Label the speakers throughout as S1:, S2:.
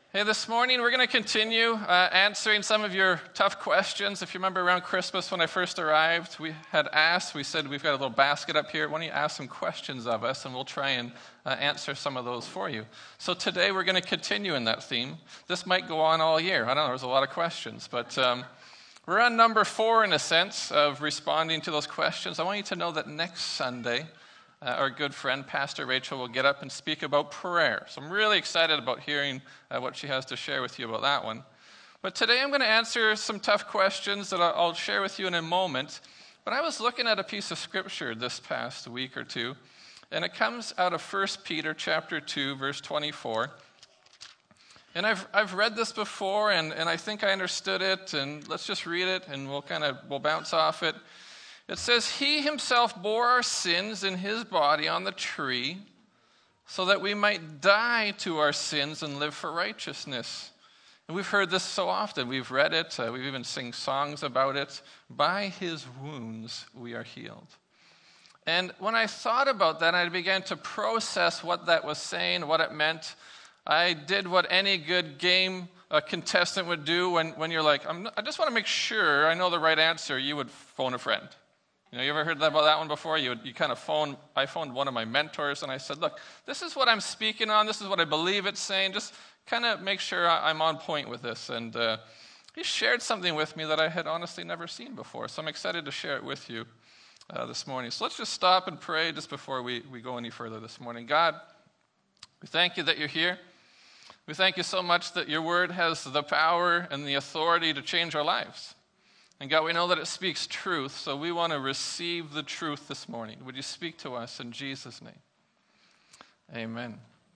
S1: Hey, this morning we're going to continue answering some of your tough questions. If you remember around Christmas when I first arrived, we said we've got a little basket up here. Why don't you ask some questions of us and we'll try and answer some of those for you. So today we're going to continue in that theme. This might go on all year. I don't know, there's a lot of questions. But we're on number 4 in a sense of responding to those questions. I want you to know that next Sunday, our good friend, Pastor Rachel, will get up and speak about prayer. So I'm really excited about hearing what she has to share with you about that one. But today I'm going to answer some tough questions that I'll share with you in a moment. But I was looking at a piece of scripture this past week or two, and it comes out of 1 Peter chapter 2, verse 24. And I've read this before, and I think I understood it, and let's just read it, and we'll bounce off it. It says, "He himself bore our sins in his body on the tree, so that we might die to our sins and live for righteousness." And we've heard this so often. We've read it. We've even sing songs about it. By his wounds we are healed. And when I thought about that, I began to process what that was saying, what it meant. I did what any good game contestant would do when you're like, I just want to make sure I know the right answer. You would phone a friend. You ever heard about that one before? I phoned one of my mentors and I said, look, this is what I'm speaking on. This is what I believe it's saying. Just kind of make sure I'm on point with this. And he shared something with me that I had honestly never seen before. So I'm excited to share it with you this morning. So let's just stop and pray just before we go any further this morning. God, we thank you that you're here. We thank you so much that your word has the power and the authority to change our lives. And God, we know that it speaks truth, so we want to receive the truth this morning. Would you speak to us in Jesus' name? Amen.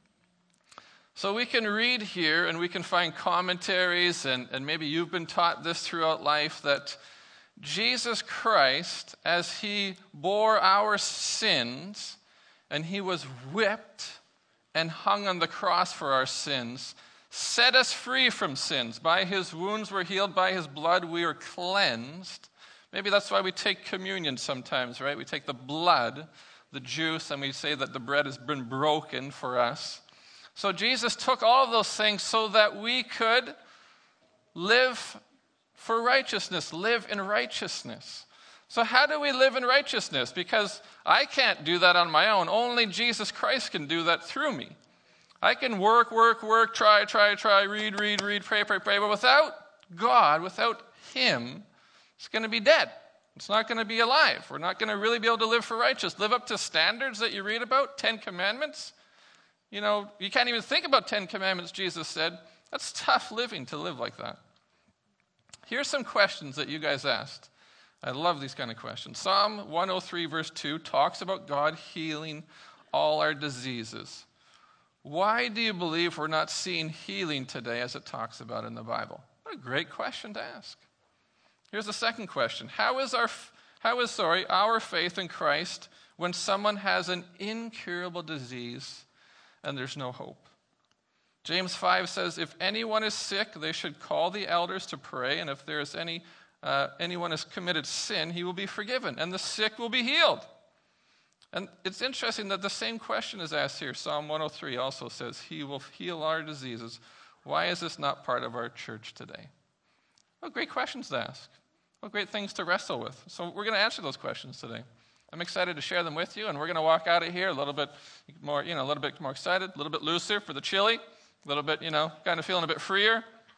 S1: So we can read here and we can find commentaries, and maybe you've been taught this throughout life, that Jesus Christ, as he bore our sins and he was whipped and hung on the cross for our sins, set us free from sins. By his wounds we're healed. By his blood we are cleansed. Maybe that's why we take communion sometimes, right? We take the blood, the juice, and we say that the bread has been broken for us. So Jesus took all of those things so that we could live for righteousness, live in righteousness. So how do we live in righteousness? Because I can't do that on my own. Only Jesus Christ can do that through me. I can work, try, read, pray. But without God, without him, it's going to be dead. It's not going to be alive. We're not going to really be able to live for righteousness. Live up to standards that you read about, 10 commandments. You can't even think about 10 commandments, Jesus said. That's tough living to live like that. Here's some questions that you guys asked. I love these kind of questions. Psalm 103, verse 2 talks about God healing all our diseases. Why do you believe we're not seeing healing today as it talks about in the Bible? What a great question to ask. Here's the second question. How is our faith in Christ when someone has an incurable disease and there's no hope? James 5 says, if anyone is sick, they should call the elders to pray, and if there is anyone has committed sin, he will be forgiven, and the sick will be healed. And it's interesting that the same question is asked here. Psalm 103 also says, he will heal our diseases. Why is this not part of our church today? What great questions to ask. What great things to wrestle with. So we're going to answer those questions today. I'm excited to share them with you, and we're going to walk out of here a little bit more excited, a little bit looser for the chili, a little bit, kind of feeling a bit freer.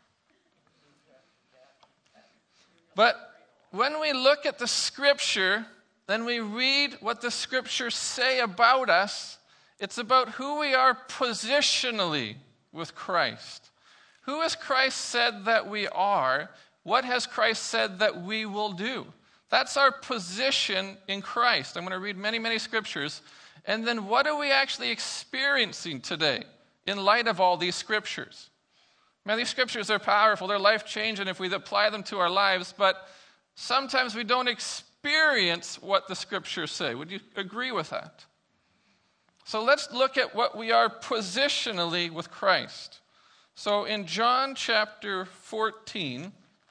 S1: But when we look at the scripture, then we read what the scriptures say about us. It's about who we are positionally with Christ. Who has Christ said that we are? What has Christ said that we will do? That's our position in Christ. I'm going to read many, many scriptures. And then what are we actually experiencing today in light of all these scriptures? Man, these scriptures are powerful. They're life-changing if we apply them to our lives. But sometimes we don't experience what the scriptures say. Would you agree with that? So let's look at what we are positionally with Christ. So in John chapter 14,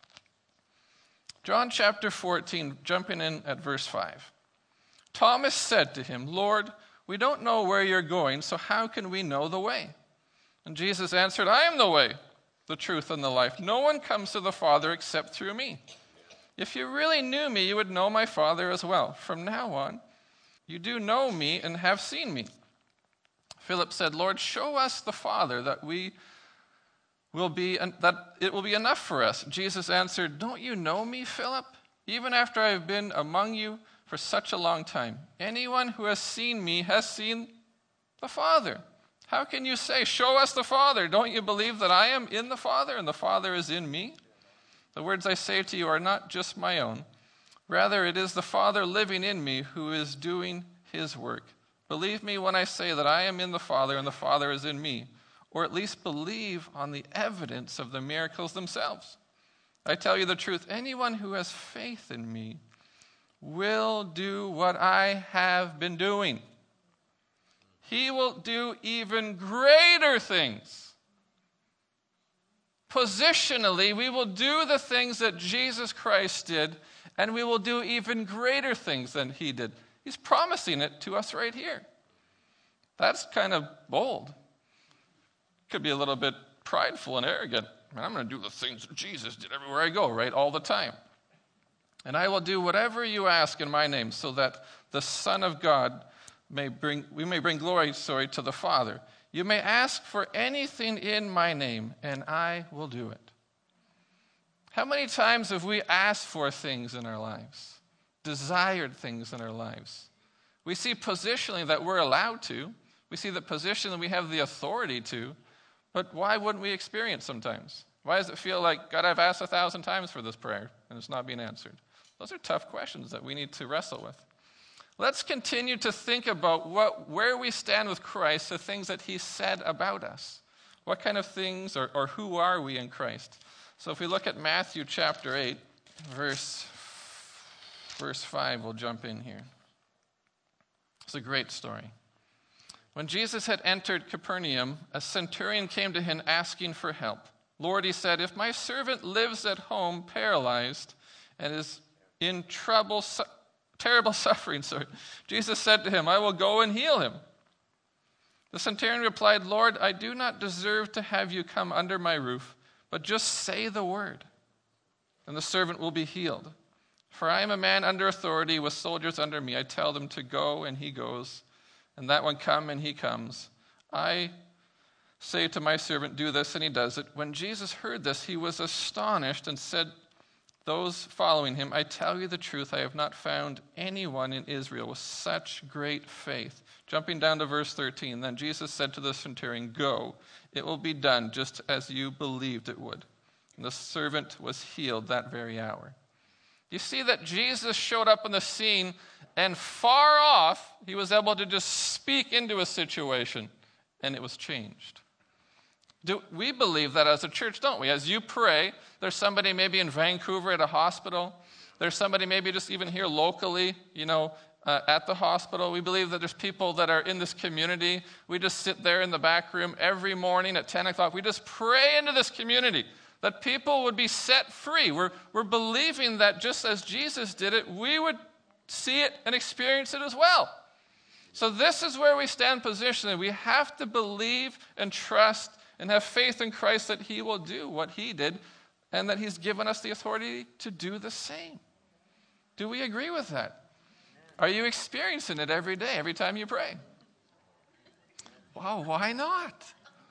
S1: jumping in at verse 5, Thomas said to him, Lord, we don't know where you're going, so how can we know the way? And Jesus answered, I am the way, the truth, and the life. No one comes to the Father except through me. If you really knew me, you would know my Father as well. From now on, you do know me and have seen me." Philip said, "Lord, show us the Father, that it will be enough for us." Jesus answered, "Don't you know me, Philip? Even after I have been among you for such a long time. Anyone who has seen me has seen the Father. How can you say, 'Show us the Father'? Don't you believe that I am in the Father and the Father is in me? The words I say to you are not just my own. Rather, it is the Father living in me who is doing his work. Believe me when I say that I am in the Father and the Father is in me, or at least believe on the evidence of the miracles themselves. I tell you the truth, anyone who has faith in me will do what I have been doing. He will do even greater things. Positionally, we will do the things that Jesus Christ did, and we will do even greater things than he did. He's promising it to us right here. That's kind of bold. Could be a little bit prideful and arrogant. I'm going to do the things that Jesus did everywhere I go, right? All the time. "And I will do whatever you ask in my name, so that the Son of God may bring glory to the Father. You may ask for anything in my name, and I will do it." How many times have we asked for things in our lives? Desired things in our lives. We see positionally that we're allowed to. We see the position that we have the authority to. But why wouldn't we experience sometimes? Why does it feel like, God, I've asked 1,000 times for this prayer and it's not being answered? Those are tough questions that we need to wrestle with. Let's continue to think about where we stand with Christ, the things that he said about us. What kind of things or who are we in Christ? So if we look at Matthew chapter 8, verse 5, we'll jump in here. It's a great story. When Jesus had entered Capernaum, a centurion came to him asking for help. "Lord," he said, "if my servant lives at home paralyzed and is in terrible suffering," Jesus said to him, "I will go and heal him." The centurion replied, "Lord, I do not deserve to have you come under my roof, but just say the word, and the servant will be healed. For I am a man under authority with soldiers under me. I tell them to go, and he goes, and that one come, and he comes. I say to my servant, do this, and he does it." When Jesus heard this, he was astonished and said, those following him, "I tell you the truth, I have not found anyone in Israel with such great faith." Jumping down to verse 13, then Jesus said to the centurion, "Go, it will be done just as you believed it would." And the servant was healed that very hour. You see that Jesus showed up on the scene, and far off, he was able to just speak into a situation, and it was changed. We believe that as a church, don't we? As you pray, there's somebody maybe in Vancouver at a hospital. There's somebody maybe just even here locally, at the hospital. We believe that there's people that are in this community. We just sit there in the back room every morning at 10 o'clock. We just pray into this community that people would be set free. We're believing that just as Jesus did it, we would see it and experience it as well. So this is where we stand positionally. We have to believe and trust and have faith in Christ that he will do what he did and that he's given us the authority to do the same. Do we agree with that? Are you experiencing it every day, every time you pray? Wow, why not?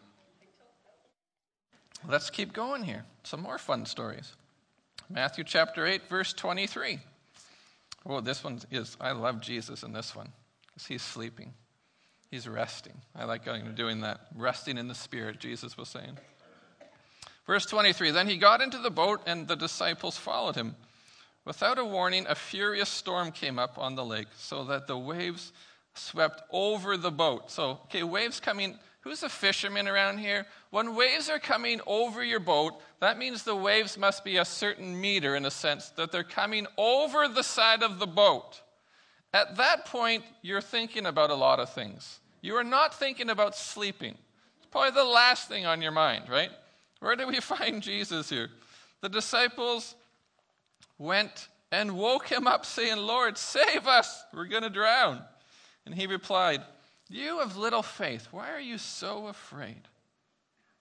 S1: Let's keep going here. Some more fun stories. Matthew chapter 8, verse 23. Oh, this one I love Jesus in this one because he's sleeping. He's resting. I like doing that. Resting in the Spirit, Jesus was saying. Verse 23, then he got into the boat and the disciples followed him. Without a warning, a furious storm came up on the lake so that the waves swept over the boat. So, waves coming. Who's a fisherman around here? When waves are coming over your boat, that means the waves must be a certain meter in a sense, that they're coming over the side of the boat. At that point, you're thinking about a lot of things. You are not thinking about sleeping. It's probably the last thing on your mind, right? Where do we find Jesus here? The disciples went and woke him up saying, "Lord, save us, we're going to drown." And he replied, "You of little faith, why are you so afraid?"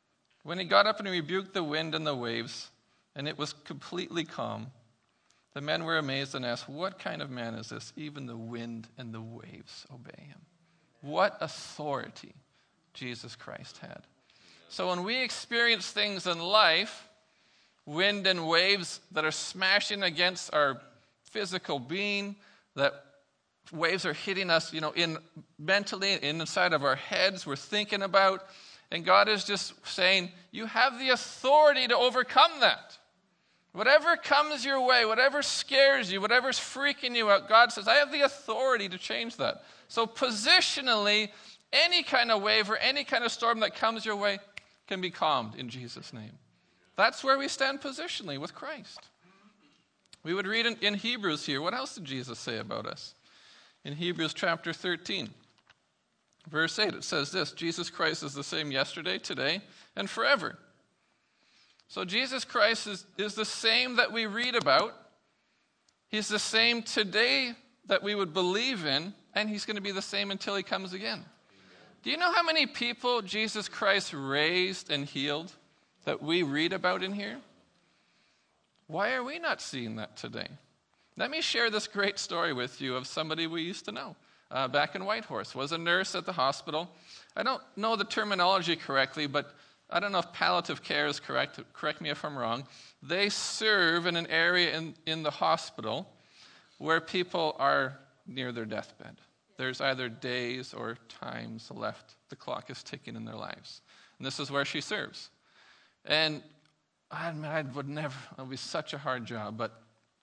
S1: When he got up and rebuked the wind and the waves, and it was completely calm, the men were amazed and asked, "What kind of man is this? Even the wind and the waves obey him." What authority Jesus Christ had. So when we experience things in life, wind and waves that are smashing against our physical being, that waves are hitting us, in mentally, inside of our heads, we're thinking about, and God is just saying, you have the authority to overcome that. Whatever comes your way, whatever scares you, whatever's freaking you out, God says, I have the authority to change that. So positionally, any kind of wave or any kind of storm that comes your way can be calmed in Jesus' name. That's where we stand positionally with Christ. We would read in Hebrews here. What else did Jesus say about us? In Hebrews chapter 13, verse 8, it says this, Jesus Christ is the same yesterday, today, and forever. So Jesus Christ is the same that we read about. He's the same today that we would believe in, and he's going to be the same until he comes again. Do you know how many people Jesus Christ raised and healed that we read about in here? Why are we not seeing that today? Let me share this great story with you of somebody we used to know back in Whitehorse. Was a nurse at the hospital. I don't know the terminology correctly, but I don't know if palliative care is correct. Correct me if I'm wrong. They serve in an area in the hospital where people are near their deathbed. There's either days or times left. The clock is ticking in their lives. And this is where she serves. And it would be such a hard job, but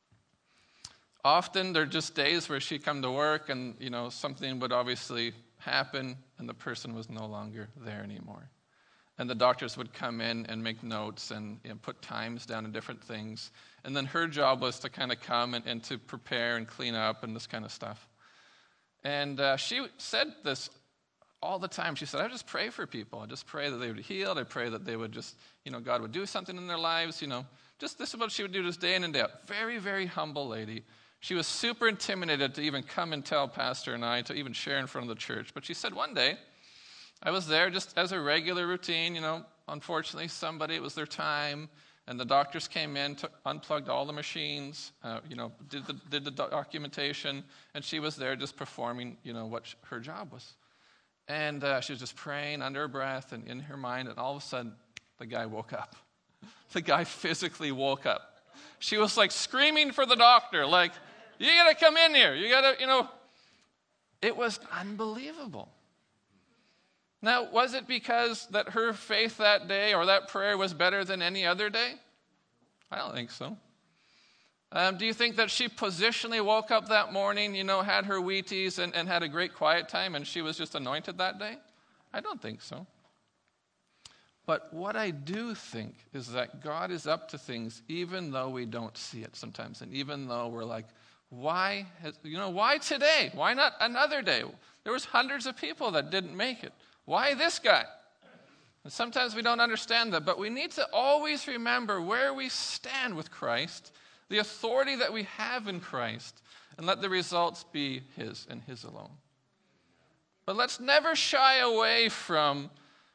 S1: often there are just days where she'd come to work and, something would obviously happen and the person was no longer there anymore. And the doctors would come in and make notes and put times down and different things. And then her job was to kind of come and to prepare and clean up and this kind of stuff. And she said this all the time. She said, I just pray for people. I just pray that they would be healed. I pray that they would just, God would do something in their lives, Just this is what she would do just day in and day out. Very, very humble lady. She was super intimidated to even come and tell Pastor and I, to even share in front of the church. But she said one day, I was there just as a regular routine, unfortunately it was their time, and the doctors came in, unplugged all the machines, did the documentation, and she was there just performing, what her job was. And she was just praying under her breath and in her mind, and all of a sudden, the guy woke up. The guy physically woke up. She was like screaming for the doctor, like, you got to come in here. You got to, It was unbelievable. Now, was it because that her faith that day or that prayer was better than any other day? I don't think so. Do you think that she positionally woke up that morning, had her Wheaties and had a great quiet time and she was just anointed that day? I don't think so. But what I do think is that God is up to things even though we don't see it sometimes. And even though we're like, why today? Why not another day? There was hundreds of people that didn't make it. Why this guy? And sometimes we don't understand that, but we need to always remember where we stand with Christ, the authority that we have in Christ, and let the results be his and his alone. But let's never shy away from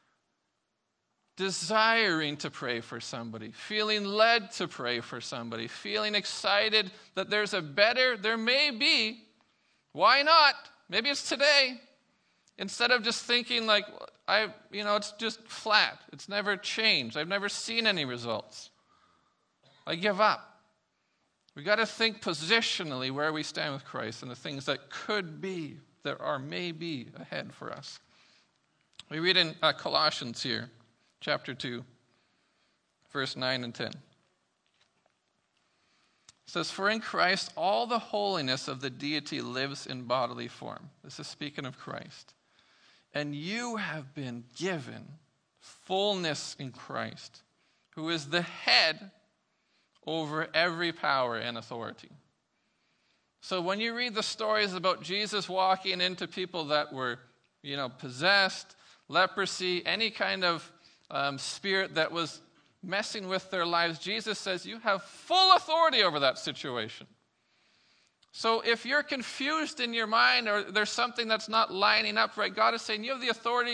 S1: desiring to pray for somebody, feeling led to pray for somebody, feeling excited that there may be, why not? Maybe it's today. Instead of just thinking like, it's just flat. It's never changed. I've never seen any results. I give up. We got to think positionally where we stand with Christ and the things that could be, that are maybe ahead for us. We read in Colossians here, chapter 2, verse 9 and 10. It says, for in Christ all the holiness of the deity lives in bodily form. This is speaking of Christ. And you have been given fullness in Christ, who is the head over every power and authority. So when you read the stories about Jesus walking into people that were, possessed, leprosy, any kind of spirit that was messing with their lives, Jesus says you have full authority over that situation. So if you're confused in your mind or there's something that's not lining up right, God is saying you have the authority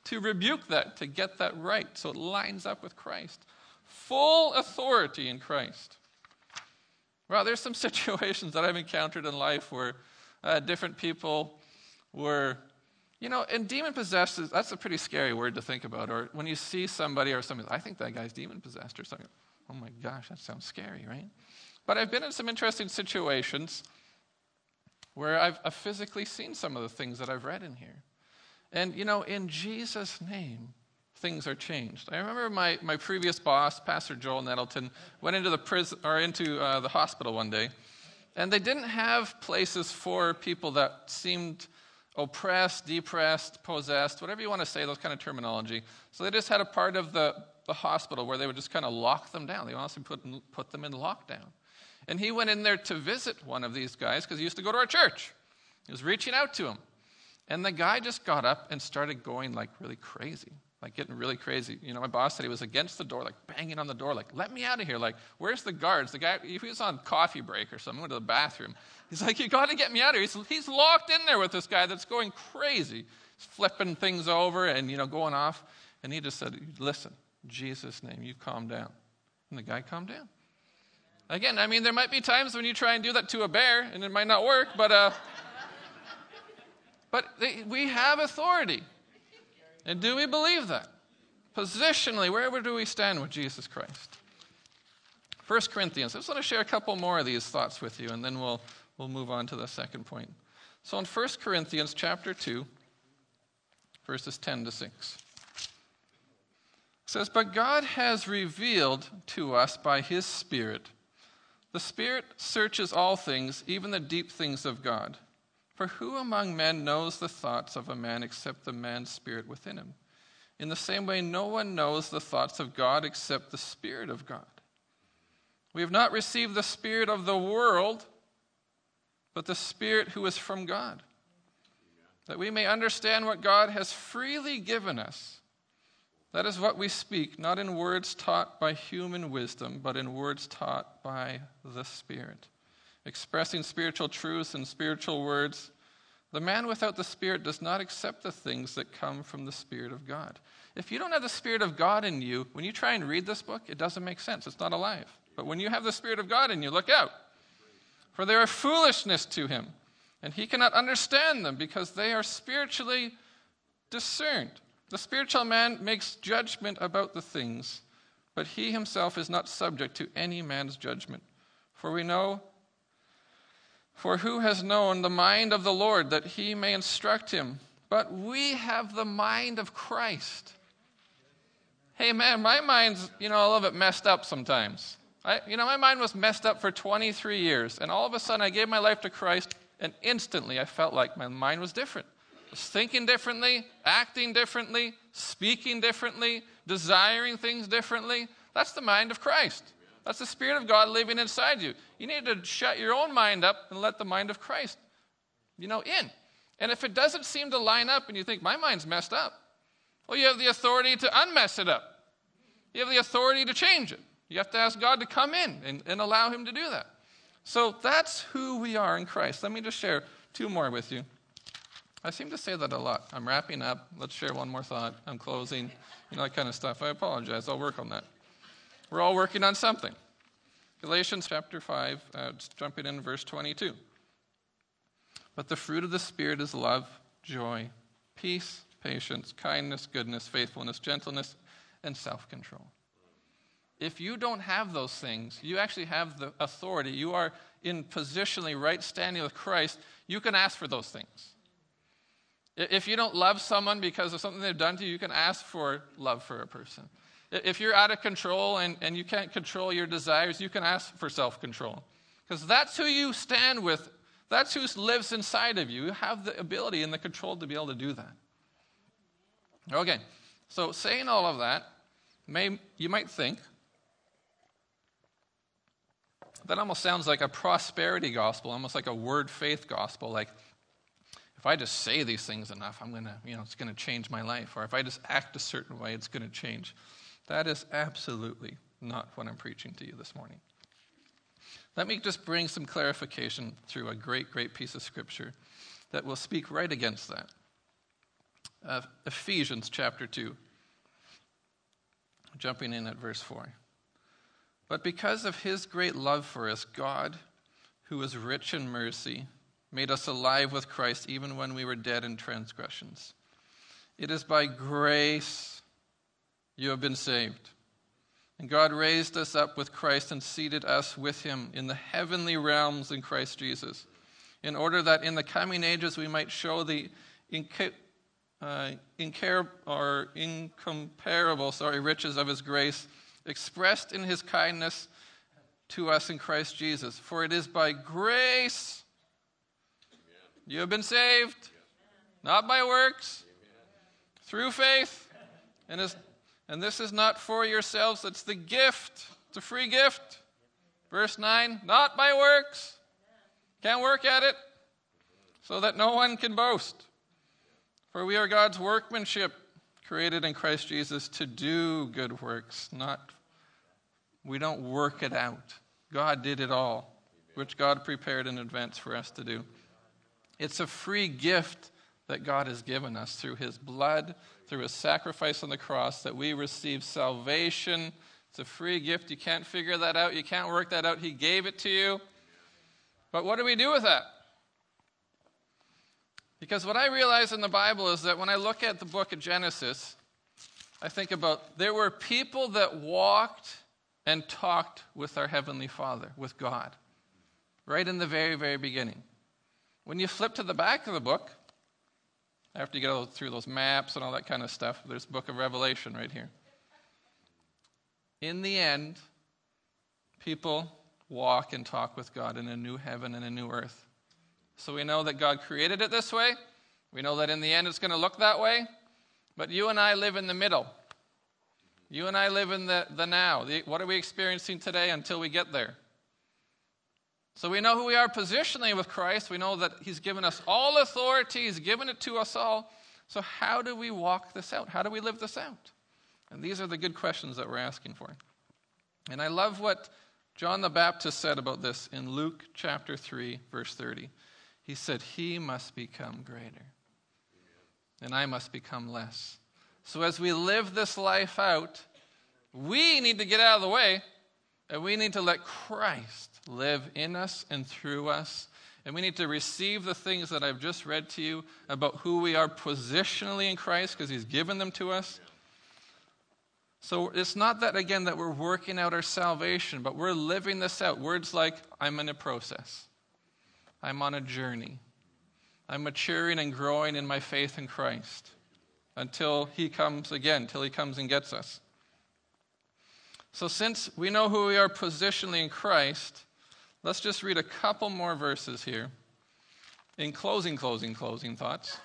S1: to rebuke that, to get that right, so it lines up with Christ. Full authority in Christ. Well, there's some situations that I've encountered in life where different people were, and demon-possessed, that's a pretty scary word to think about. Or when you see somebody or something, I think that guy's demon-possessed or something. Oh my gosh, that sounds scary, right? But I've been in some interesting situations where I've physically seen some of the things that I've read in here. And, in Jesus' name, things are changed. I remember my previous boss, Pastor Joel Nettleton, went into the hospital one day, and they didn't have places for people that seemed oppressed, depressed, possessed, whatever you want to say, those kind of terminology. So they just had a part of the hospital where they would just kind of lock them down. They honestly put them in lockdown. And he went in there to visit one of these guys because he used to go to our church. He was reaching out to him. And the guy just got up and started going like really crazy, like getting really crazy. My boss said he was against the door, like banging on the door, like, let me out of here. Like, where's the guards? The guy, if he was on coffee break or something, went to the bathroom. He's like, you got to get me out of here. He's locked in there with this guy that's going crazy. He's flipping things over and, going off. And he just said, listen, in Jesus' name, you calm down. And the guy calmed down. Again, there might be times when you try and do that to a bear and it might not work, but we have authority. And do we believe that? Positionally, wherever do we stand with Jesus Christ? 1 Corinthians. I just want to share a couple more of these thoughts with you, and then we'll move on to the second point. So in 1 Corinthians chapter 2, verses 10 to 6. It says, but God has revealed to us by his Spirit. The Spirit searches all things, even the deep things of God. For who among men knows the thoughts of a man except the man's spirit within him? In the same way, no one knows the thoughts of God except the Spirit of God. We have not received the spirit of the world, but the Spirit who is from God, that we may understand what God has freely given us. That is what we speak, not in words taught by human wisdom, but in words taught by the Spirit, expressing spiritual truths and spiritual words. The man without the Spirit does not accept the things that come from the Spirit of God. If you don't have the Spirit of God in you, when you try and read this book, it doesn't make sense. It's not alive. But when you have the Spirit of God in you, look out. For they are foolishness to him, and he cannot understand them because they are spiritually discerned. The spiritual man makes judgment about the things, but he himself is not subject to any man's judgment. For who has known the mind of the Lord that he may instruct him? But we have the mind of Christ. Hey man, my mind's, a little bit messed up sometimes. My mind was messed up for 23 years, and all of a sudden I gave my life to Christ, and instantly I felt like my mind was different. I was thinking differently, acting differently, speaking differently, desiring things differently. That's the mind of Christ. That's the Spirit of God living inside you. You need to shut your own mind up and let the mind of Christ, in. And if it doesn't seem to line up and you think, my mind's messed up, well, you have the authority to unmess it up. You have the authority to change it. You have to ask God to come in and allow him to do that. So that's who we are in Christ. Let me just share two more with you. I seem to say that a lot. I'm wrapping up. Let's share one more thought. I'm closing. That kind of stuff. I apologize. I'll work on that. We're all working on something. Galatians chapter 5, jumping in verse 22. But the fruit of the Spirit is love, joy, peace, patience, kindness, goodness, faithfulness, gentleness, and self-control. If you don't have those things, you actually have the authority. You are in positionally right standing with Christ. You can ask for those things. If you don't love someone because of something they've done to you, you can ask for love for a person. If you're out of control and you can't control your desires, you can ask for self-control. Because that's who you stand with. That's who lives inside of you. You have the ability and the control to be able to do that. Okay, so saying all of that, you might think that almost sounds like a prosperity gospel, almost like a word faith gospel. Like, if I just say these things enough, I'm going to, it's going to change my life. Or if I just act a certain way, it's going to change. That is absolutely not what I'm preaching to you this morning. Let me just bring some clarification through a great, great piece of scripture that will speak right against that. Ephesians chapter 2, jumping in at verse 4. But because of his great love for us, God, who is rich in mercy, made us alive with Christ even when we were dead in transgressions. It is by grace you have been saved. And God raised us up with Christ and seated us with him in the heavenly realms in Christ Jesus, in order that in the coming ages we might show the incomparable riches of his grace, expressed in his kindness to us in Christ Jesus. For it is by grace you have been saved, not by works, through faith. And this is not for yourselves, it's the gift. It's a free gift. Verse 9, not by works. Can't work at it, so that no one can boast. For we are God's workmanship, created in Christ Jesus to do good works. We don't work it out. God did it all, which God prepared in advance for us to do. It's a free gift that God has given us through his blood, through his sacrifice on the cross, that we receive salvation. It's a free gift. You can't figure that out. You can't work that out. He gave it to you. But what do we do with that? Because what I realize in the Bible is that when I look at the book of Genesis, I think about there were people that walked and talked with our Heavenly Father, with God, right in the very, very beginning. When you flip to the back of the book, after you go through those maps and all that kind of stuff, there's the book of Revelation right here. In the end, people walk and talk with God in a new heaven and a new earth. So we know that God created it this way. We know that in the end it's going to look that way. But you and I live in the middle. You and I live in the now. What are we experiencing today until we get there? So we know who we are positionally with Christ. We know that he's given us all authority. He's given it to us all. So how do we walk this out? How do we live this out? And these are the good questions that we're asking for. And I love what John the Baptist said about this in Luke chapter 3, verse 30. He said, he must become greater, and I must become less. So as we live this life out, we need to get out of the way, and we need to let Christ live in us and through us. And we need to receive the things that I've just read to you about who we are positionally in Christ, because he's given them to us. So it's not that, again, that we're working out our salvation, but we're living this out. Words like, I'm in a process. I'm on a journey. I'm maturing and growing in my faith in Christ until he comes again, until he comes and gets us. So since we know who we are positionally in Christ, let's just read a couple more verses here. In closing thoughts.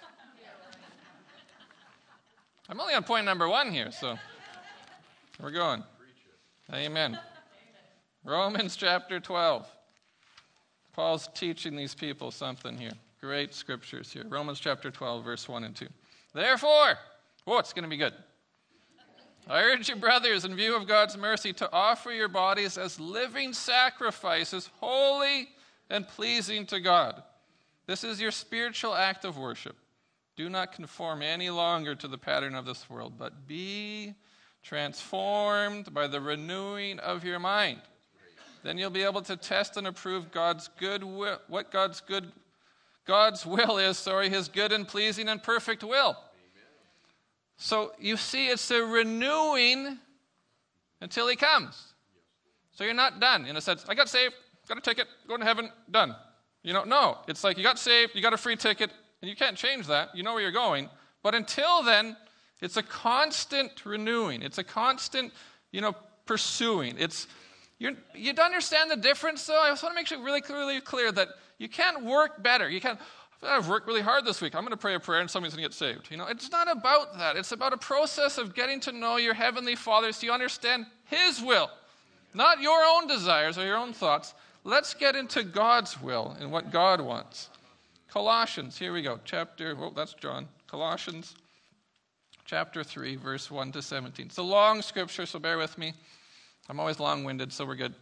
S1: I'm only on point number 1 here, so we're going. Amen. Romans chapter 12. Paul's teaching these people something here. Great scriptures here. Romans chapter 12, verse 1 and 2. Therefore, it's going to be good. I urge you, brothers, in view of God's mercy, to offer your bodies as living sacrifices, holy and pleasing to God. This is your spiritual act of worship. Do not conform any longer to the pattern of this world, but be transformed by the renewing of your mind. Then you'll be able to test and approve God's will, what God's will is, his good and pleasing and perfect will. So you see, it's a renewing until he comes. So you're not done. In a sense, I got saved, got a ticket, going to heaven, done. No. It's like you got saved, you got a free ticket, and you can't change that. You know where you're going. But until then, it's a constant renewing. It's a constant, pursuing. You understand the difference, though? I just want to make it really clear that you can't work better. I've worked really hard this week. I'm going to pray a prayer and somebody's going to get saved. It's not about that. It's about a process of getting to know your Heavenly Father so you understand his will, not your own desires or your own thoughts. Let's get into God's will and what God wants. Colossians, here we go. That's John. Colossians chapter 3, verse 1 to 17. It's a long scripture, so bear with me. I'm always long-winded, so we're good.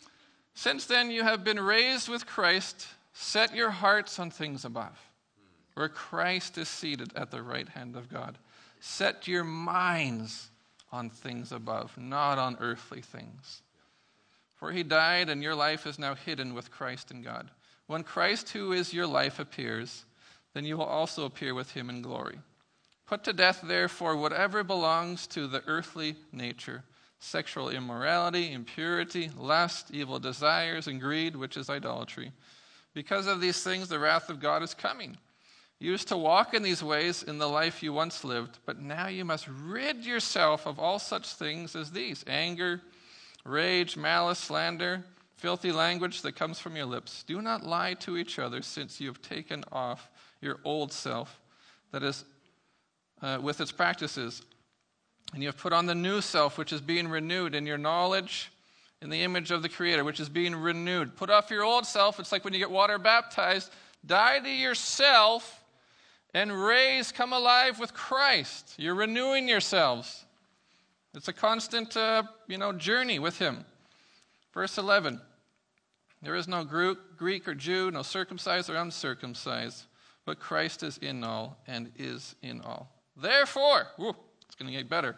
S1: Since then you have been raised with Christ. Set your hearts on things above, where Christ is seated at the right hand of God. Set your minds on things above, not on earthly things. For he died, and your life is now hidden with Christ in God. When Christ, who is your life, appears, then you will also appear with him in glory. Put to death, therefore, whatever belongs to the earthly nature: sexual immorality, impurity, lust, evil desires, and greed, which is idolatry. Because of these things, the wrath of God is coming. You used to walk in these ways in the life you once lived, but now you must rid yourself of all such things as these: anger, rage, malice, slander, filthy language that comes from your lips. Do not lie to each other, since you have taken off your old self, that is, with its practices, and you have put on the new self, which is being renewed in your knowledge in the image of the Creator, which is being renewed. Put off your old self. It's like when you get water baptized. Die to yourself and come alive with Christ. You're renewing yourselves. It's a constant, journey with him. Verse 11. There is no Greek or Jew, no circumcised or uncircumcised, but Christ is in all and is in all. Therefore, it's going to get better.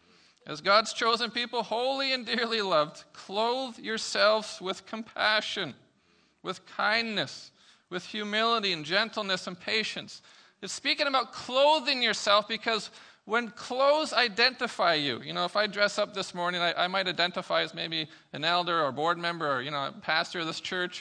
S1: As God's chosen people, holy and dearly loved, clothe yourselves with compassion, with kindness, with humility and gentleness and patience. It's speaking about clothing yourself, because when clothes identify you, if I dress up this morning, I might identify as maybe an elder or board member or, a pastor of this church.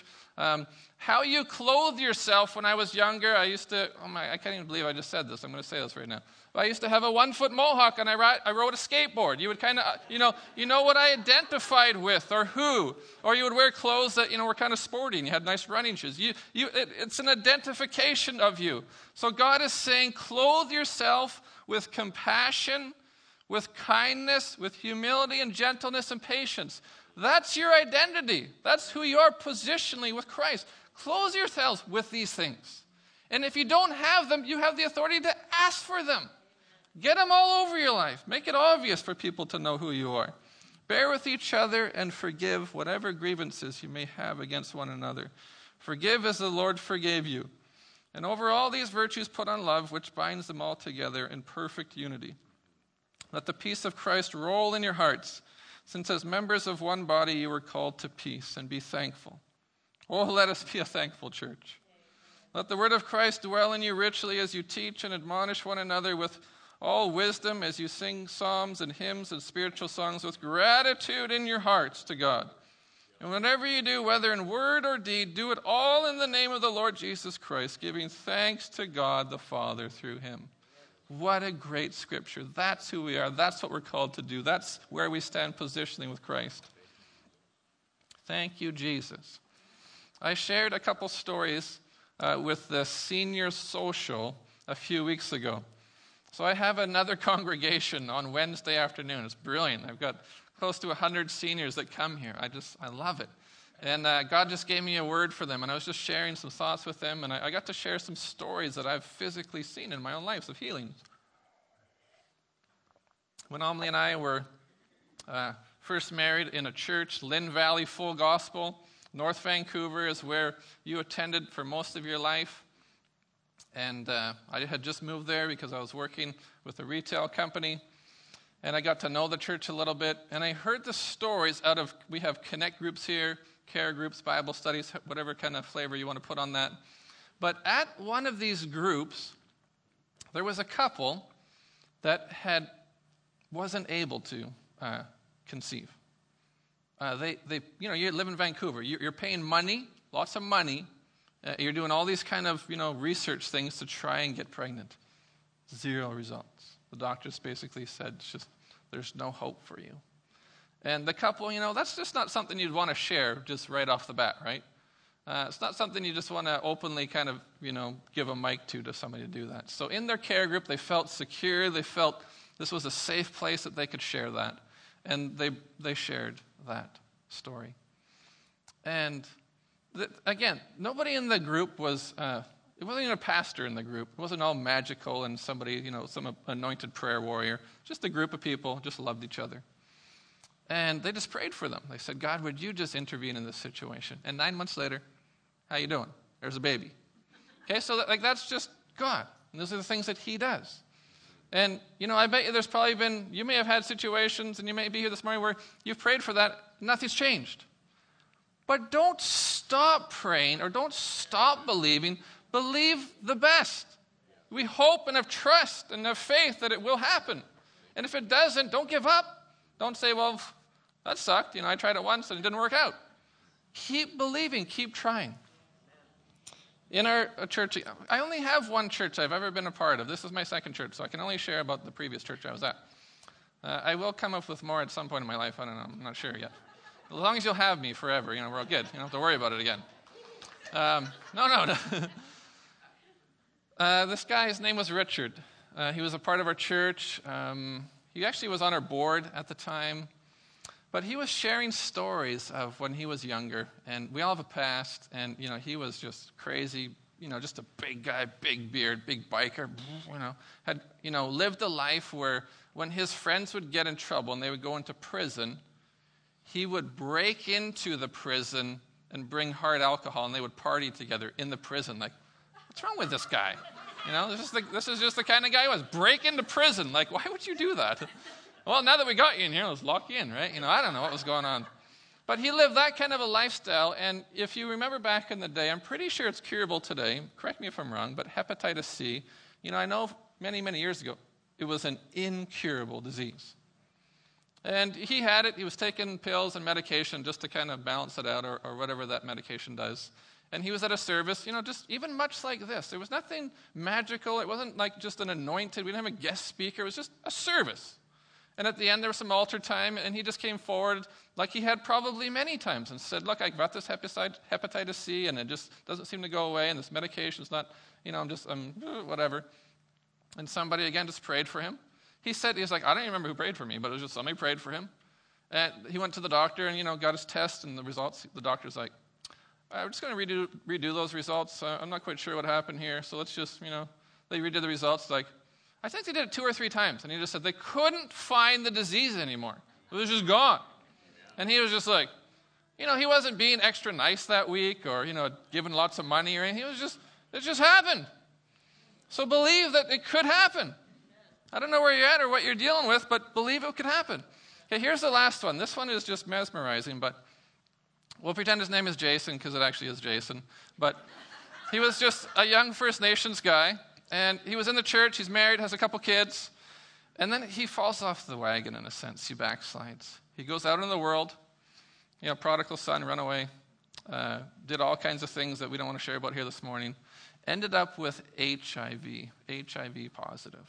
S1: How you clothe yourself. When I was younger, I can't even believe I just said this. I'm going to say this right now. I used to have a 1-foot mohawk, and I rode a skateboard. You would kind of, you know what I identified with or who. Or you would wear clothes that, were kind of sporty, and you had nice running shoes. It's an identification of you. So God is saying, clothe yourself with compassion, with kindness, with humility and gentleness and patience. That's your identity. That's who you are positionally with Christ. Clothe yourselves with these things. And if you don't have them, you have the authority to ask for them. Get them all over your life. Make it obvious for people to know who you are. Bear with each other and forgive whatever grievances you may have against one another. Forgive as the Lord forgave you. And over all these virtues put on love, which binds them all together in perfect unity. Let the peace of Christ roll in your hearts, since as members of one body you were called to peace, and be thankful. Oh, let us be a thankful church. Let the word of Christ dwell in you richly as you teach and admonish one another with all wisdom, as you sing psalms and hymns and spiritual songs with gratitude in your hearts to God. And whatever you do, whether in word or deed, do it all in the name of the Lord Jesus Christ, giving thanks to God the Father through him. What a great scripture. That's who we are. That's what we're called to do. That's where we stand positionally with Christ. Thank you, Jesus. I shared a couple stories with the senior social a few weeks ago. So I have another congregation on Wednesday afternoon. It's brilliant. I've got close to 100 seniors that come here. I love it. And God just gave me a word for them, and I was just sharing some thoughts with them, and I got to share some stories that I've physically seen in my own life of healings. When Amelie and I were first married in a church, Lynn Valley Full Gospel, North Vancouver is where you attended for most of your life. And I had just moved there because I was working with a retail company. And I got to know the church a little bit. And I heard the stories we have connect groups here, care groups, Bible studies, whatever kind of flavor you want to put on that. But at one of these groups, there was a couple that wasn't able to conceive. You live in Vancouver. You're paying money, lots of money. You're doing all these kind of, research things to try and get pregnant. 0 results. The doctors basically said, there's no hope for you. And the couple, that's just not something you'd want to share just right off the bat, right? It's not something you just want to openly kind of, give a mic to somebody to do that. So in their care group, they felt secure. They felt this was a safe place that they could share that. And they shared that story. And again, nobody in the group was, it wasn't even a pastor in the group. It wasn't all magical and somebody, some anointed prayer warrior. Just a group of people just loved each other. And they just prayed for them. They said, God, would you just intervene in this situation? And 9 months later, how you doing? There's a baby. Okay, so that's just God. And those are the things that he does. And, I bet you there's probably been, you may have had situations, and you may be here this morning where you've prayed for that, nothing's changed. But don't stop praying or don't stop believing. Believe the best. We hope and have trust and have faith that it will happen. And if it doesn't, don't give up. Don't say, well, that sucked. I tried it once and it didn't work out. Keep believing. Keep trying. In our church, I only have one church I've ever been a part of. This is my second church, so I can only share about the previous church I was at. I will come up with more at some point in my life. I don't know. I'm not sure yet. As long as you'll have me forever, we're all good. You don't have to worry about it again. No. This guy, his name was Richard. He was a part of our church. He actually was on our board at the time. But he was sharing stories of when he was younger. And we all have a past. And, he was just crazy, just a big guy, big beard, big biker, had, lived a life where when his friends would get in trouble and they would go into prison, he would break into the prison and bring hard alcohol, and they would party together in the prison. Like, what's wrong with this guy? This is just the kind of guy he was. Break into prison. Like, why would you do that? Well, now that we got you in here, let's lock you in, right? I don't know what was going on. But he lived that kind of a lifestyle, and if you remember back in the day, I'm pretty sure it's curable today. Correct me if I'm wrong, but hepatitis C, I know many, many years ago, it was an incurable disease. And he had it. He was taking pills and medication just to kind of balance it out or whatever that medication does. And he was at a service, just even much like this. There was nothing magical. It wasn't like just an anointed. We didn't have a guest speaker. It was just a service. And at the end, there was some altar time, and he just came forward like he had probably many times and said, look, I got this hepatitis C, and it just doesn't seem to go away, and this medication's not, I'm whatever. And somebody, again, just prayed for him. He's like, I don't even remember who prayed for me, but it was just somebody prayed for him. And he went to the doctor and, got his test and the results. The doctor's like, we're just going to redo those results. I'm not quite sure what happened here. So let's just, they redid the results. Like, I think they did it 2 or 3 times. And he just said they couldn't find the disease anymore. It was just gone. And he was just like, he wasn't being extra nice that week or, giving lots of money or anything. It just happened. So believe that it could happen. I don't know where you're at or what you're dealing with, but believe it could happen. Okay, here's the last one. This one is just mesmerizing, but we'll pretend his name is Jason because it actually is Jason. But he was just a young First Nations guy, and he was in the church. He's married, has a couple kids, and then he falls off the wagon in a sense. He backslides. He goes out in the world, prodigal son, runaway, did all kinds of things that we don't want to share about here this morning, ended up with HIV positive.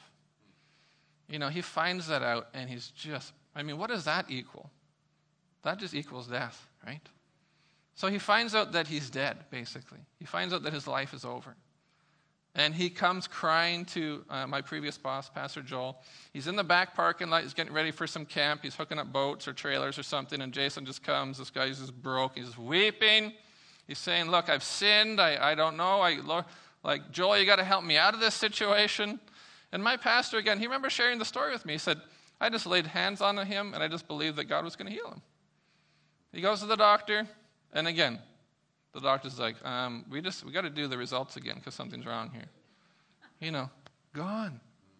S1: He finds that out, and he's just, what does that equal? That just equals death, right? So he finds out that he's dead, basically. He finds out that his life is over. And he comes crying to my previous boss, Pastor Joel. He's in the back parking lot. He's getting ready for some camp. He's hooking up boats or trailers or something, and Jason just comes. This guy's just broke. He's weeping. He's saying, look, I've sinned. I don't know. Joel, you got to help me out of this situation. And my pastor, again, he remembers sharing the story with me. He said, I just laid hands on him, and I just believed that God was going to heal him. He goes to the doctor, and again, the doctor's like, we got to do the results again because something's wrong here. Gone.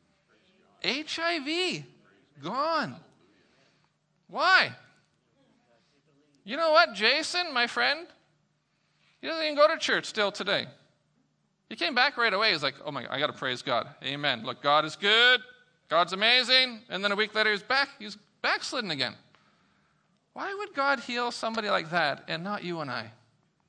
S1: HIV, gone. Why? You know what, Jason, my friend, he doesn't even go to church still today. He came back right away. He's like, oh my God, I got to praise God. Amen. Look, God is good. God's amazing. And then a week later, he's back. He's backslidden again. Why would God heal somebody like that and not you and I?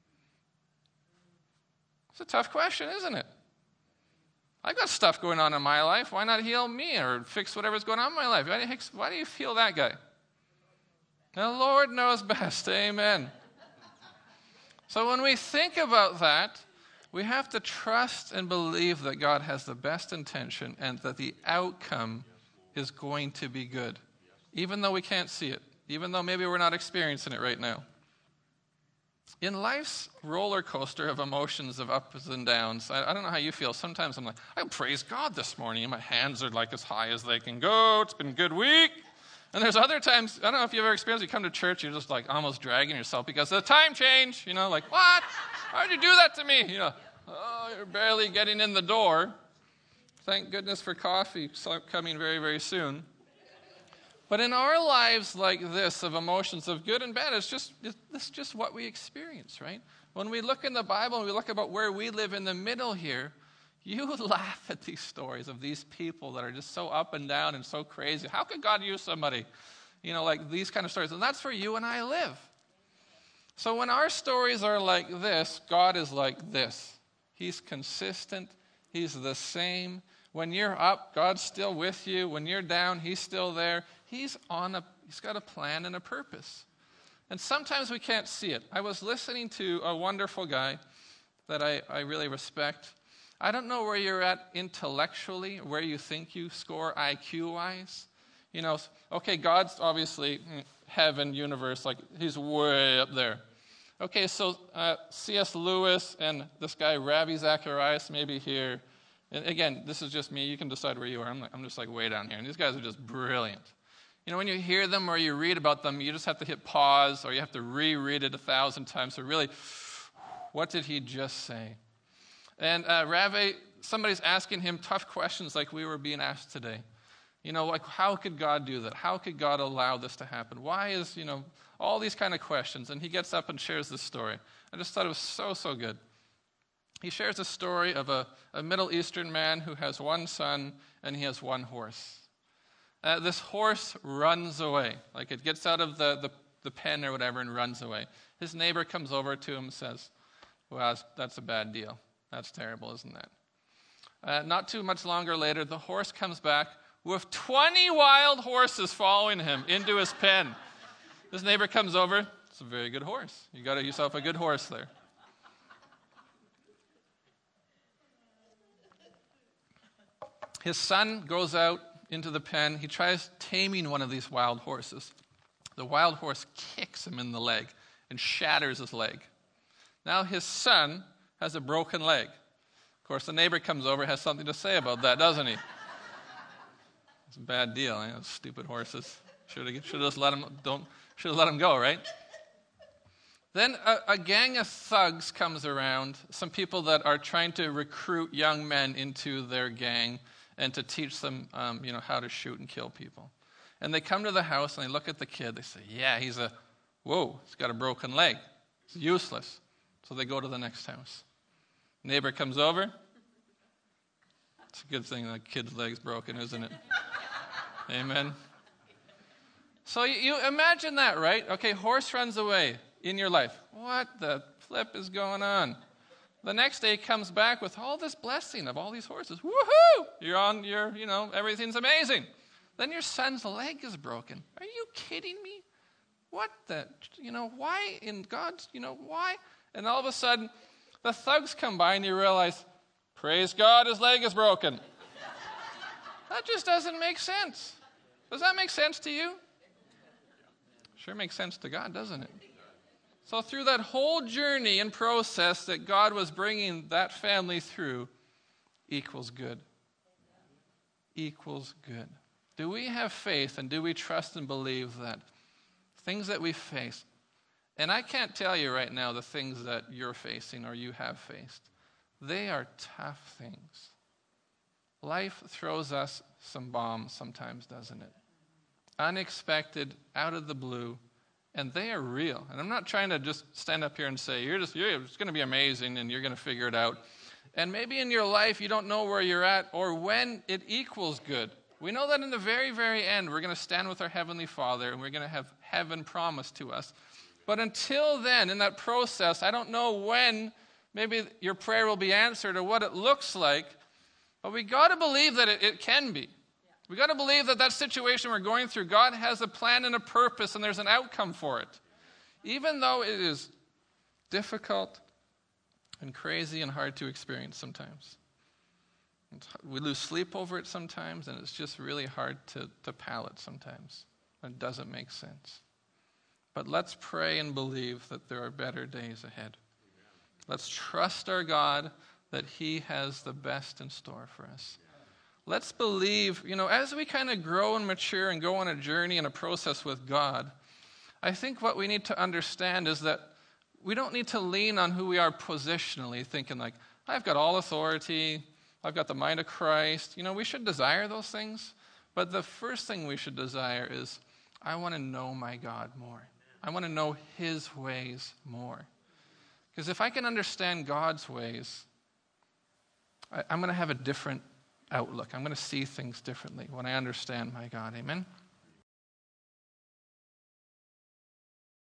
S1: It's a tough question, isn't it? I got stuff going on in my life. Why not heal me or fix whatever's going on in my life? Why do you heal that guy? The Lord knows best. Amen. So when we think about that, we have to trust and believe that God has the best intention and that the outcome is going to be good, even though we can't see it, even though maybe we're not experiencing it right now. In life's roller coaster of emotions of ups and downs, I don't know how you feel. Sometimes I'm like, I praise God this morning, and my hands are like as high as they can go. It's been a good week. And there's other times, I don't know if you've ever experienced, you come to church, you're just like almost dragging yourself because of the time change. Like, what? Why did you do that to me? Oh, you're barely getting in the door. Thank goodness for coffee coming very, very soon. But in our lives like this, of emotions of good and bad, it's just what we experience, right? When we look in the Bible and we look about where we live in the middle here, you would laugh at these stories of these people that are just so up and down and so crazy. How could God use somebody, like these kind of stories? And that's where you and I live. So when our stories are like this, God is like this. He's consistent. He's the same. When you're up, God's still with you. When you're down, He's still there. He's got a plan and a purpose. And sometimes we can't see it. I was listening to a wonderful guy that I really respect. I don't know where you're at intellectually, where you think you score IQ-wise. Okay, God's obviously heaven, universe, like He's way up there. Okay, so C.S. Lewis and this guy Ravi Zacharias, maybe here. And again, this is just me. You can decide where you are. I'm just like way down here. And these guys are just brilliant. When you hear them or you read about them, you just have to hit pause or you have to reread it 1,000 times. So really, what did he just say? And Ravi, somebody's asking him tough questions like we were being asked today. Like how could God do that? How could God allow this to happen? Why is, all these kind of questions. And he gets up and shares this story. I just thought it was so, so good. He shares a story of a Middle Eastern man who has one son and he has one horse. This horse runs away. Like it gets out of the pen or whatever and runs away. His neighbor comes over to him and says, well, that's a bad deal. That's terrible, isn't that? Not too much longer later, the horse comes back with 20 wild horses following him into his pen. His neighbor comes over. It's a very good horse. You got yourself a good horse there. His son goes out into the pen. He tries taming one of these wild horses. The wild horse kicks him in the leg and shatters his leg. Now his son has a broken leg. Of course, the neighbor comes over, has something to say about that, doesn't he? It's a bad deal. Stupid horses. Should have just let him go, right? Then a gang of thugs comes around, some people that are trying to recruit young men into their gang and to teach them, how to shoot and kill people. And they come to the house and they look at the kid. They say, yeah, he's got a broken leg. It's useless. So they go to the next house. Neighbor comes over. It's a good thing the kid's leg's broken, isn't it? Amen. So you imagine that, right? Okay, horse runs away in your life. What the flip is going on? The next day comes back with all this blessing of all these horses. Woohoo! You're on everything's amazing. Then your son's leg is broken. Are you kidding me? What the, why in God's, why? And all of a sudden, the thugs come by and you realize, praise God, his leg is broken. That just doesn't make sense. Does that make sense to you? Sure makes sense to God, doesn't it? So through that whole journey and process that God was bringing that family through, equals good. Equals good. Do we have faith and do we trust and believe that things that we face, and I can't tell you right now the things that you're facing or you have faced, they are tough things. Life throws us some bombs sometimes, doesn't it? Unexpected, out of the blue. And they are real. And I'm not trying to just stand up here and say, it's going to be amazing and you're going to figure it out. And maybe in your life you don't know where you're at or when it equals good. We know that in the very, very end we're going to stand with our Heavenly Father and we're going to have heaven promised to us. But until then, in that process, I don't know when maybe your prayer will be answered or what it looks like. But we got to believe that it can be. We got to believe that situation we're going through, God has a plan and a purpose, and there's an outcome for it. Even though it is difficult and crazy and hard to experience sometimes. We lose sleep over it sometimes, and it's just really hard to palate sometimes. It doesn't make sense. But let's pray and believe that there are better days ahead. Let's trust our God that He has the best in store for us. Let's believe, as we kind of grow and mature and go on a journey and a process with God, I think what we need to understand is that we don't need to lean on who we are positionally, thinking like, I've got all authority, I've got the mind of Christ. We should desire those things. But the first thing we should desire is, I want to know my God more. I want to know his ways more. Because if I can understand God's ways, I'm going to have a different outlook. I'm going to see things differently when I understand my God. Amen?